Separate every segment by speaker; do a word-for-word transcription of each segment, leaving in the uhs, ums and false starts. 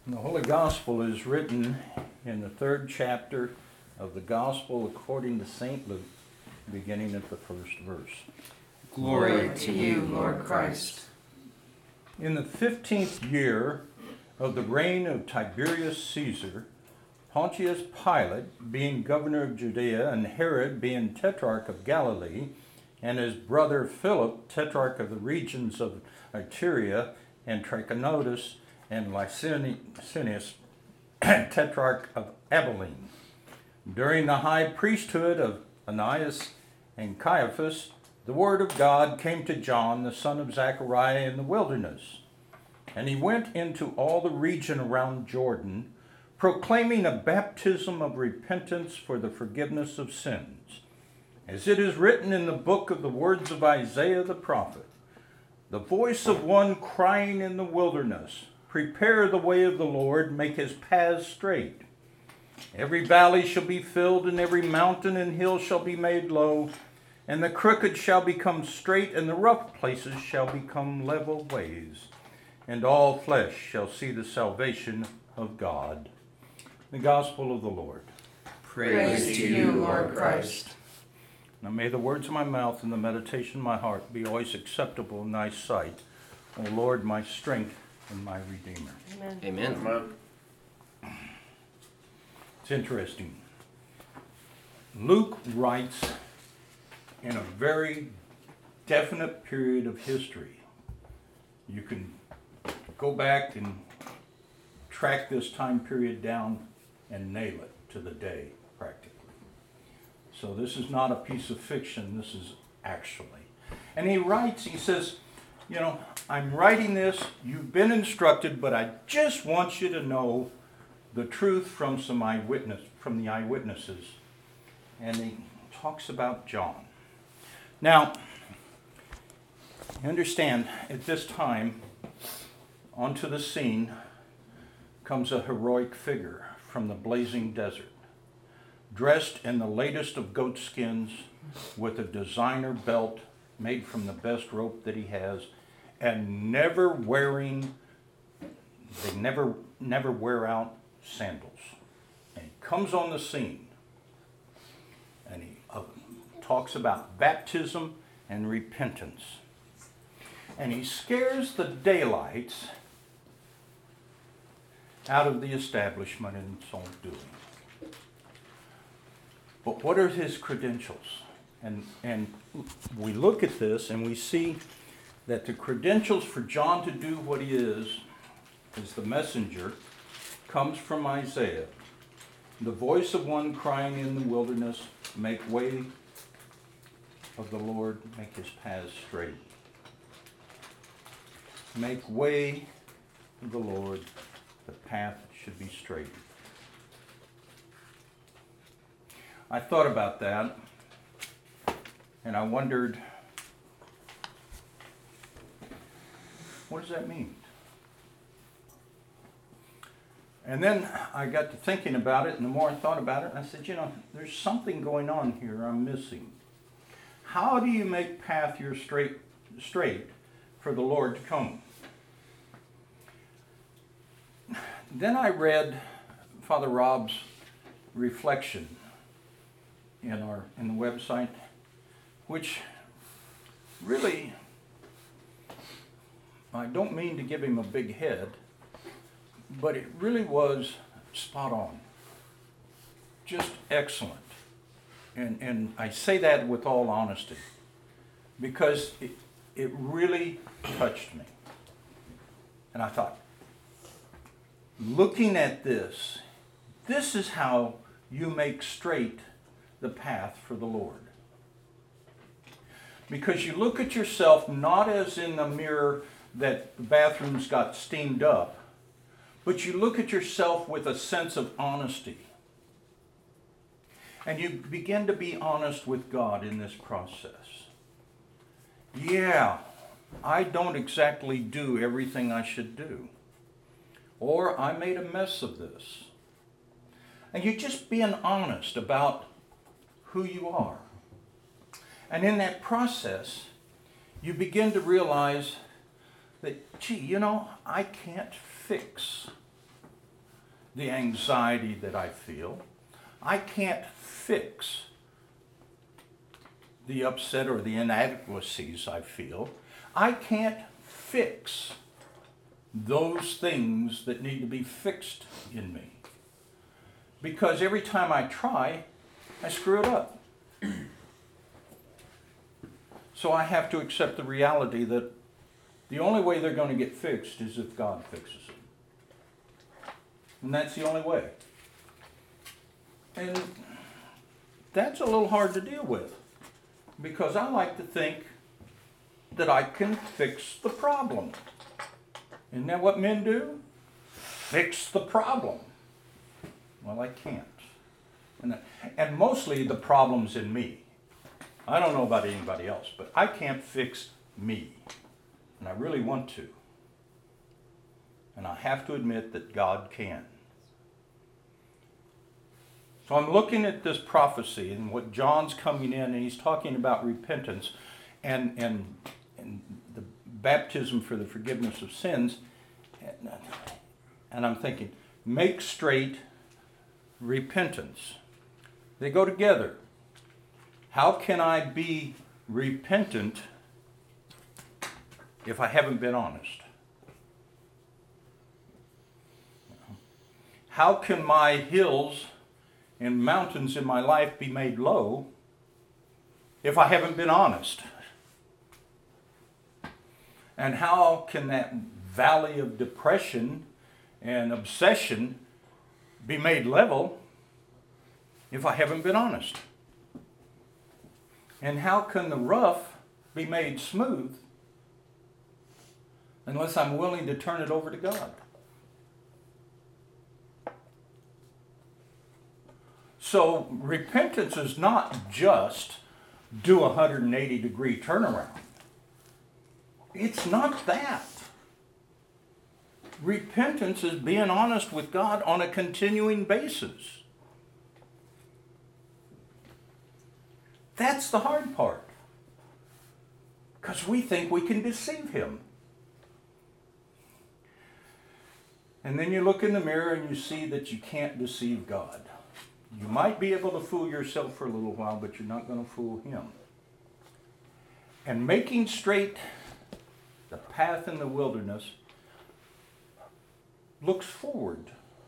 Speaker 1: The Holy Gospel is written in the third chapter of the Gospel according to Saint Luke, beginning at the first verse.
Speaker 2: Glory to you, Lord Christ.
Speaker 1: In the fifteenth year of the reign of Tiberius Caesar, Pontius Pilate, being governor of Judea, and Herod, being tetrarch of Galilee, and his brother Philip, tetrarch of the regions of Iturea and Trachonitis, and Licinius, tetrarch of Abilene. During the high priesthood of Ananias and Caiaphas, the word of God came to John, the son of Zechariah, in the wilderness. And he went into all the region around Jordan, proclaiming a baptism of repentance for the forgiveness of sins, as it is written in the book of the words of Isaiah the prophet, the voice of one crying in the wilderness, prepare the way of the Lord, make his paths straight. Every valley shall be filled, and every mountain and hill shall be made low, and the crooked shall become straight, and the rough places shall become level ways, and all flesh shall see the salvation of God. The Gospel of the Lord.
Speaker 2: Praise, Praise to you, Lord Christ.
Speaker 1: Now may the words of my mouth and the meditation of my heart be always acceptable in thy sight, O Lord, my strength and my Redeemer.
Speaker 2: Amen. Amen. Amen.
Speaker 1: It's interesting. Luke writes in a very definite period of history. You can go back and track this time period down and nail it to the day, practically. So this is not a piece of fiction, this is actually. And he writes, he says, you know, I'm writing this, you've been instructed, but I just want you to know the truth from some eyewitness, from the eyewitnesses. And he talks about John. Now, understand, at this time, onto the scene comes a heroic figure from the blazing desert, dressed in the latest of goat skins, with a designer belt made from the best rope that he has, and never wearing, they never, never wear out sandals. And he comes on the scene, and he uh, talks about baptism and repentance. And he scares the daylights out of the establishment in so doing. But what are his credentials? And, and we look at this and we see that the credentials for John to do what he is, as the messenger, comes from Isaiah. The voice of one crying in the wilderness, make way of the Lord, make his paths straight. Make way of the Lord, the path should be straight. I thought about that, and I wondered, what does that mean? And then I got to thinking about it, and the more I thought about it, I said, you know, there's something going on here I'm missing. How do you make path your straight, straight for the Lord to come? Then I read Father Rob's reflection in our in the website, which really, I don't mean to give him a big head, but it really was spot on. Just excellent. And and I say that with all honesty, because it, it really touched me. And I thought, looking at this, this is how you make straight the path for the Lord. Because you look at yourself not as in the mirror that the bathrooms got steamed up, but you look at yourself with a sense of honesty. And you begin to be honest with God in this process. Yeah, I don't exactly do everything I should do. Or I made a mess of this. And you're just being honest about who you are. And in that process, you begin to realize that, gee, you know, I can't fix the anxiety that I feel. I can't fix the upset or the inadequacies I feel. I can't fix those things that need to be fixed in me. Because every time I try, I screw it up. So I have to accept the reality that the only way they're going to get fixed is if God fixes them. And that's the only way. And that's a little hard to deal with, because I like to think that I can fix the problem. Isn't that what men do? Fix the problem. Well, I can't. And, and mostly the problem's in me. I don't know about anybody else, but I can't fix me. And I really want to. And I have to admit that God can. So I'm looking at this prophecy and what John's coming in, and he's talking about repentance and, and, and the baptism for the forgiveness of sins. And, and I'm thinking, make straight repentance. They go together. How can I be repentant if I haven't been honest? How can my hills and mountains in my life be made low if I haven't been honest? And how can that valley of depression and obsession be made level if I haven't been honest? And how can the rough be made smooth unless I'm willing to turn it over to God? So repentance is not just do a one hundred eighty degree turnaround. It's not that. Repentance is being honest with God on a continuing basis. That's the hard part. Because we think we can deceive Him. And then you look in the mirror and you see that you can't deceive God. You might be able to fool yourself for a little while, but you're not going to fool Him. And making straight the path in the wilderness looks forward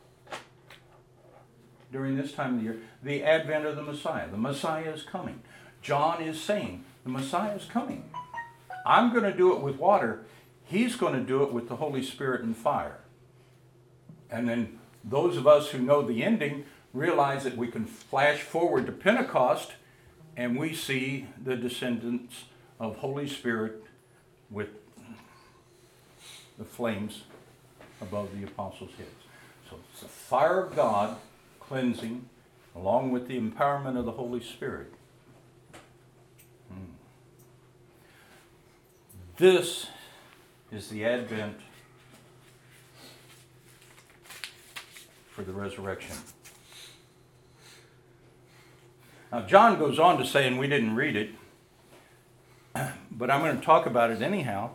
Speaker 1: during this time of the year, the advent of the Messiah. The Messiah is coming. John is saying, the Messiah is coming. I'm going to do it with water. He's going to do it with the Holy Spirit and fire. And then those of us who know the ending realize that we can flash forward to Pentecost and we see the descendants of Holy Spirit with the flames above the apostles' heads. So it's the fire of God cleansing along with the empowerment of the Holy Spirit. Hmm. This is the advent for the resurrection. Now, John goes on to say, and we didn't read it, but I'm going to talk about it anyhow.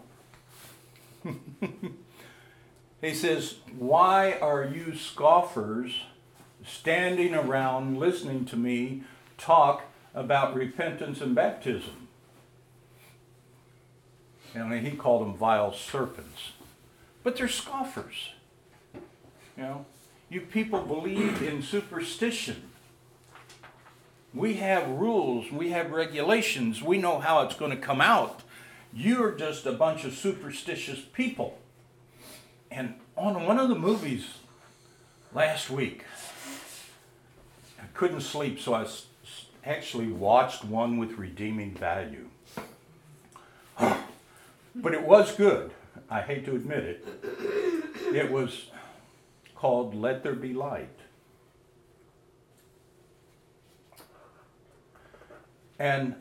Speaker 1: He says, "Why are you scoffers standing around listening to me talk about repentance and baptism?" And he called them vile serpents. But they're scoffers. You know, you people believe in superstition. We have rules, we have regulations, we know how it's going to come out. You're just a bunch of superstitious people. And on one of the movies last week, I couldn't sleep, so I s- actually watched one with redeeming value. But it was good. I hate to admit it. It was called Let There Be Light. And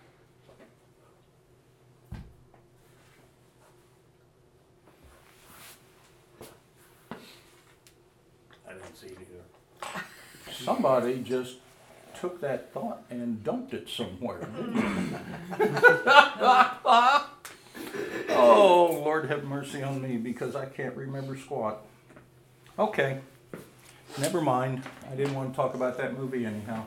Speaker 3: I didn't see it either.
Speaker 1: somebody just took that thought and dumped it somewhere, didn't they? Oh, Lord have mercy on me, because I can't remember squat. Okay. Never mind. I didn't want to talk about that movie anyhow.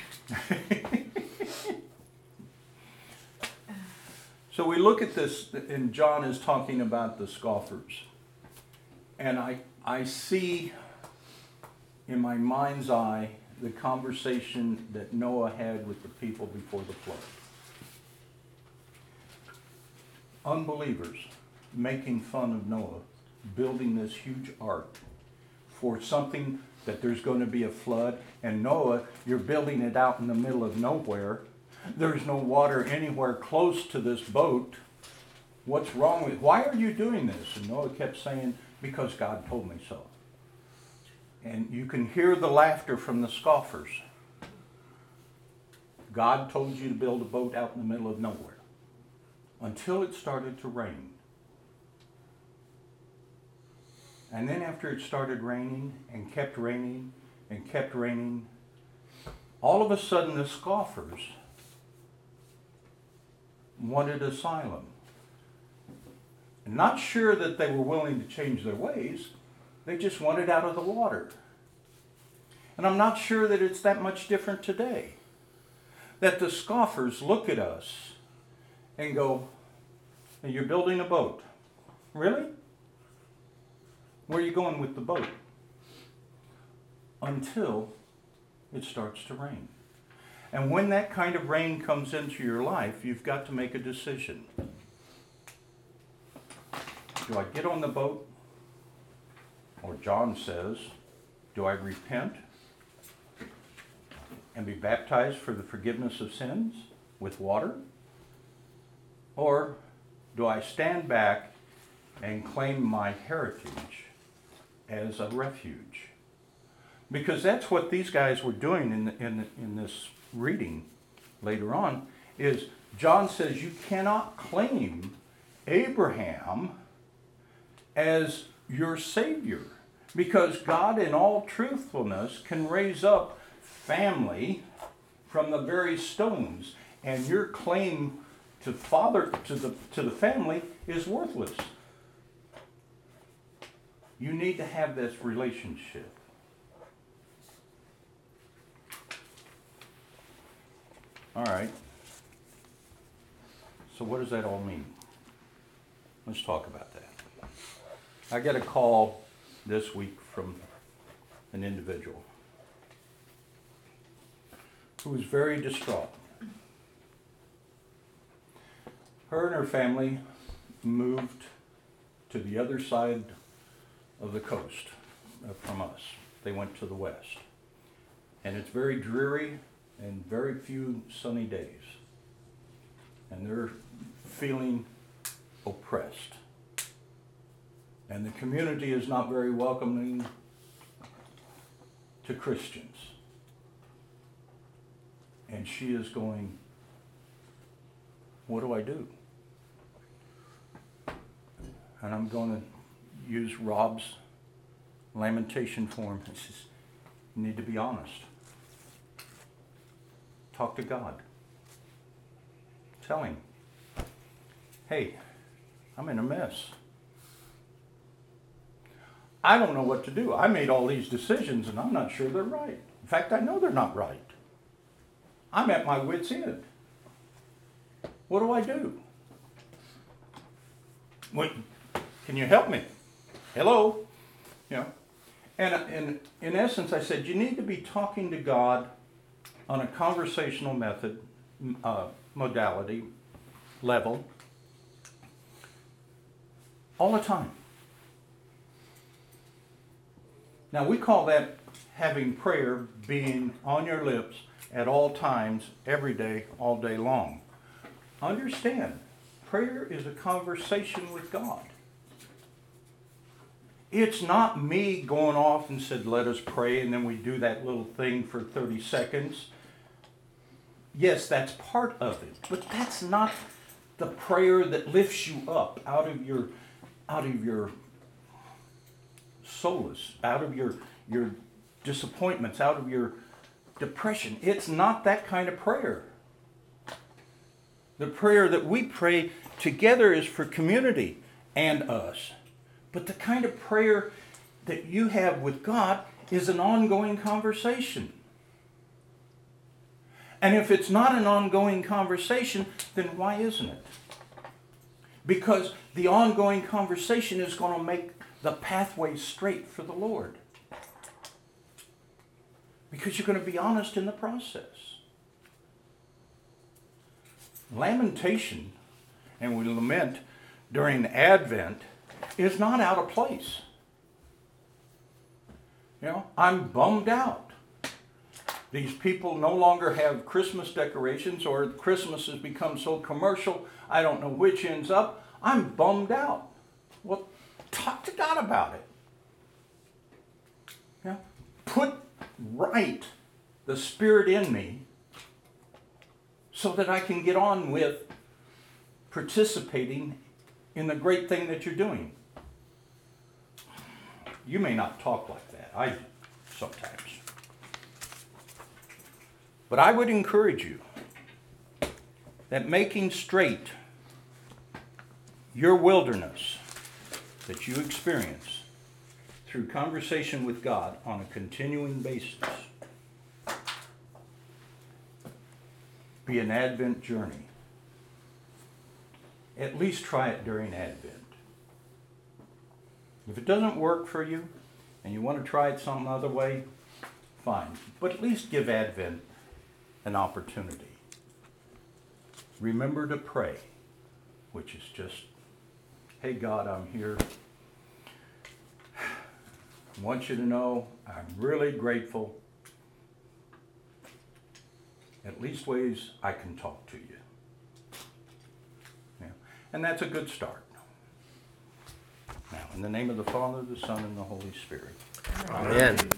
Speaker 1: So we look at this, and John is talking about the scoffers. And I, I see in my mind's eye the conversation that Noah had with the people before the flood. Unbelievers making fun of Noah, building this huge ark for something that there's going to be a flood. And Noah, you're building it out in the middle of nowhere. There's no water anywhere close to this boat. What's wrong with, why are you doing this? And Noah kept saying, because God told me so. And you can hear the laughter from the scoffers. God told you to build a boat out in the middle of nowhere. Until it started to rain. And then after it started raining and kept raining and kept raining, all of a sudden the scoffers wanted asylum. Not sure that they were willing to change their ways. They just wanted out of the water. And I'm not sure that it's that much different today. That the scoffers look at us and go, you're building a boat. Really? Where are you going with the boat? Until it starts to rain. And when that kind of rain comes into your life, you've got to make a decision. Do I get on the boat? Or John says, do I repent and be baptized for the forgiveness of sins with water? Or do I stand back and claim my heritage as a refuge? Because that's what these guys were doing in, the, in, the, in this reading later on, is John says you cannot claim Abraham as your Savior, because God in all truthfulness can raise up family from the very stones, and your claim to father to the to the family is worthless. You need to have this relationship. All right. So what does that all mean? Let's talk about that. I got a call this week from an individual who was very distraught. Her and her family moved to the other side of the coast uh, from us. They went to the west. And it's very dreary and very few sunny days. And they're feeling oppressed. And the community is not very welcoming to Christians. And she is going, what do I do? And I'm going to use Rob's lamentation form. It says, you need to be honest. Talk to God. Tell him, hey, I'm in a mess. I don't know what to do. I made all these decisions and I'm not sure they're right. In fact, I know they're not right. I'm at my wit's end. What do I do? Wait, can you help me? Hello? You know, and, and in essence, I said, you need to be talking to God on a conversational method, uh, modality, level, all the time. Now, we call that having prayer being on your lips at all times, every day, all day long. Understand, prayer is a conversation with God. It's not me going off and said, let us pray, and then we do that little thing for thirty seconds. Yes, that's part of it, but that's not the prayer that lifts you up out of your, out of your solace, out of your, your disappointments, out of your depression. It's not that kind of prayer. The prayer that we pray together is for community and us. But the kind of prayer that you have with God is an ongoing conversation. And if it's not an ongoing conversation, then why isn't it? Because the ongoing conversation is going to make the pathway straight for the Lord. Because you're going to be honest in the process. Lamentation, and we lament during Advent, is not out of place. You know, I'm bummed out. These people no longer have Christmas decorations, or Christmas has become so commercial, I don't know which ends up. I'm bummed out. Well, talk to God about it. You know, put right the Spirit in me so that I can get on with participating in the great thing that you're doing. You may not talk like that. I do sometimes. But I would encourage you that making straight your wilderness that you experience through conversation with God on a continuing basis be an Advent journey. At least try it during Advent. If it doesn't work for you and you want to try it some other way, fine. But at least give Advent an opportunity. Remember to pray, which is just, hey God, I'm here. I want you to know I'm really grateful. At least ways I can talk to you. Yeah. And that's a good start. Now, in the name of the Father, the Son, and the Holy Spirit.
Speaker 2: Amen.